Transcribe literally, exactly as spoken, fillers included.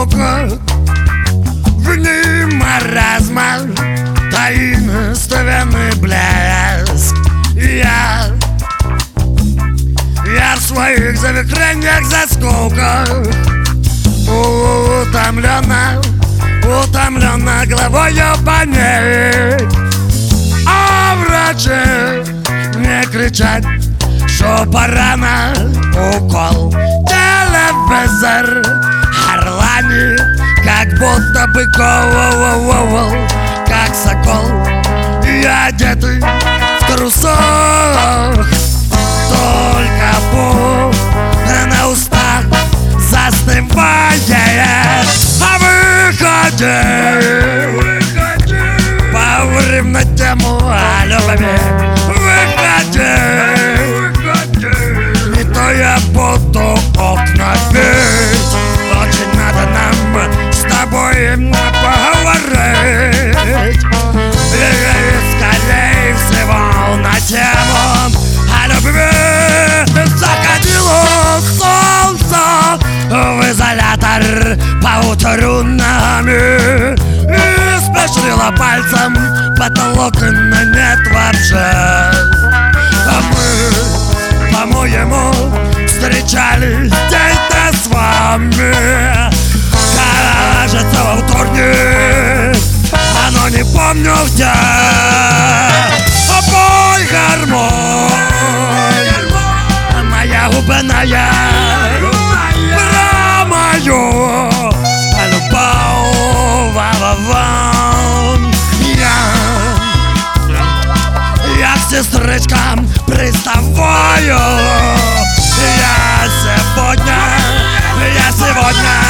скука, в ней маразма, таинственный блеск. Я, я в своих завихрениях заскоках, утомленно, утомленно головою понять. А врачи мне кричат, что пора на укол. Телевизор орланит, как будто бы кол, как сокол. Я одетый в трусах, только пух на устах застывает. А выходи, поговорим на тему о любви. Выходи, не то я буду окна бить. Очень надо нам с тобой поговорить. И скорее всего на тему о любви. Заходило солнце в изолятор поутру нами и спешила пальцем потолок, но нет вообще. А мы, по-моему, встречались где-то с вами. Кажется, во вторник, но не помню где. Пой гармонь, моя губная, про мою любовь вам. Я, я к сестричкам приставаю. Я сегодня, я сегодня